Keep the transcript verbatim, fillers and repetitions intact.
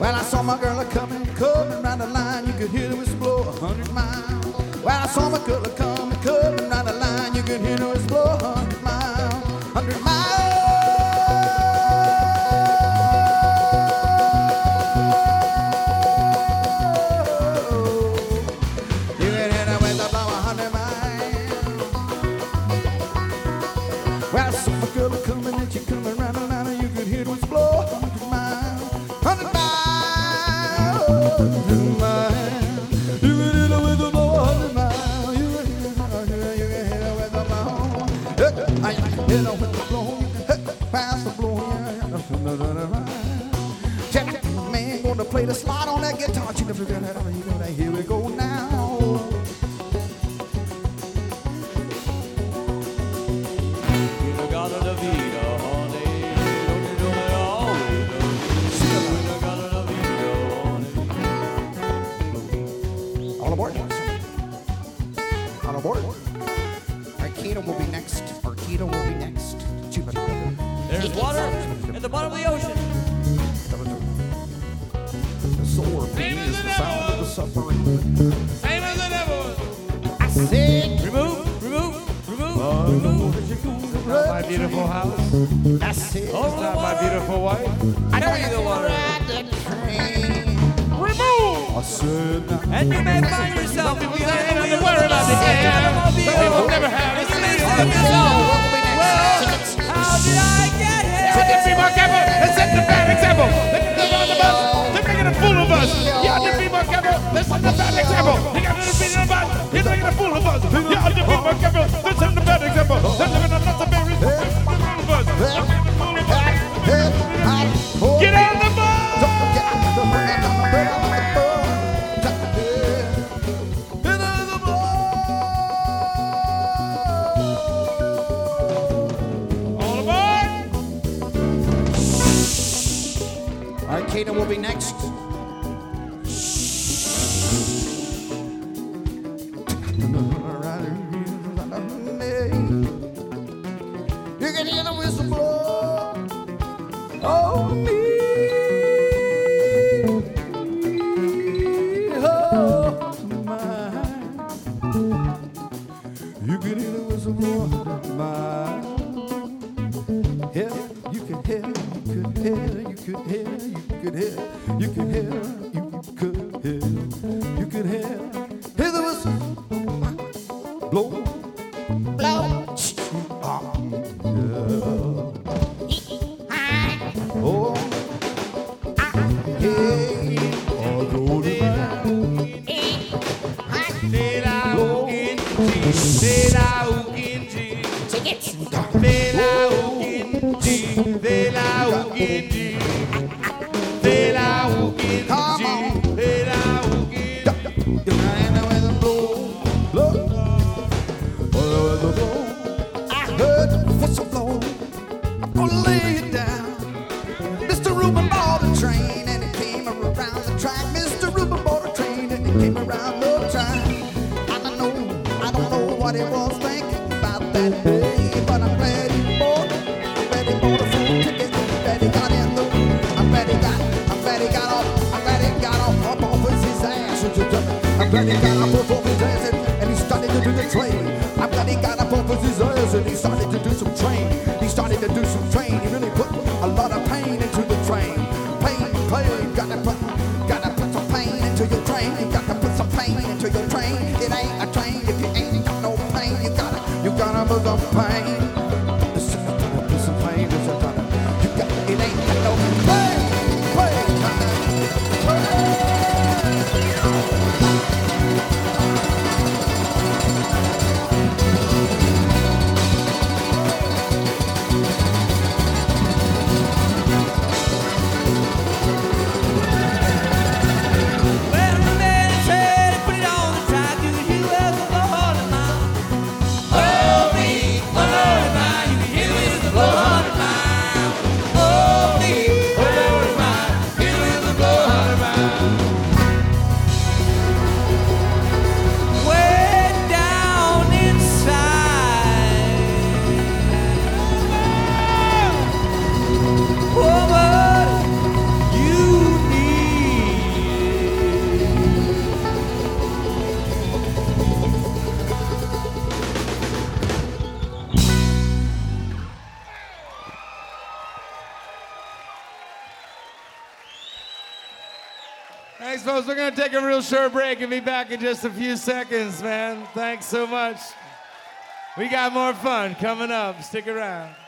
Well, I saw my girl a coming, coming round the line. You could hear the whistle blow a hundred miles. Well, I saw my girl a coming, coming round the line. You could hear the whistle blow a hundred miles, hundred miles. You could hear the whistle blow a hundred miles. Well, I saw my girl a coming and she coming round the line. And you could hear the whistle blow a hundred miles, hundred miles. You know with the blow, pass the blow. Check it, man, gonna play the slide on that guitar. You know that. Here we go now. You got a vida, honey. You know it all. You got a vida, honey. All aboard. All aboard. Arcada will be next. Arcada will be next. There's water at the bottom of the ocean. The solar beam is the sound of the submarine. Same as it ever was. I said, remove, remove, remove, remove. It's not my beautiful house. I said, it's not my beautiful wife. I know you the water. Remove. I said, and you may find yourself. Don't be worried about the air. We will never have it. How did I get here? Let them be my camera. Let's set the bad example. Let them be on the bus. They're making a fool of us. Yeah, let them be my camera. Let's set the bad example. They got to be on the bus. You're making a fool of us. Yeah, let them be my camera. Let's set the bad example. They're living on lots of berries. They're making a fool of us. Get on the bus. Arcada will be next. You can hear the whistle blow. Oh, me. Oh, my. You can hear the whistle blow. My. Yeah, you can hear, you could hear, you could hear, you could hear, you could hear, you could hear, you could hear, hear the whistle, blow, blow, ah, yeah. Oh, hey, oh, go to what he was thinking about that day, but I'm glad he bought it. I'm glad he bought a full ticket. I'm glad he got in the I'm glad he got, I'm glad he got off, I'm glad he got off up off his ass. I'm glad he got off off his ass and, and he started to do the train. I'm glad he got up off his ass and he started to do some train. He started to do some train. He really put a lot of pain into the train. Pain, pain, gotta put, gotta put some pain into your train. You gotta put some pain into your train. It ain't a train if you ain't got no pain. You gotta, you gotta put some pain. Listen, you gotta put some pain. Listen, you got, it ain't got no pain. Pain, pain. Thanks, folks. We're going to take a real short break and be back in just a few seconds, man. Thanks so much. We got more fun coming up. Stick around.